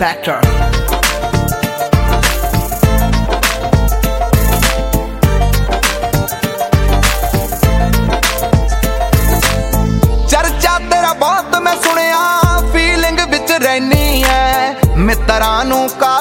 Factor। चर्चा तेरा बहुत मैं सुनिया, फीलिंग विच रहनी है मित्रां नूं का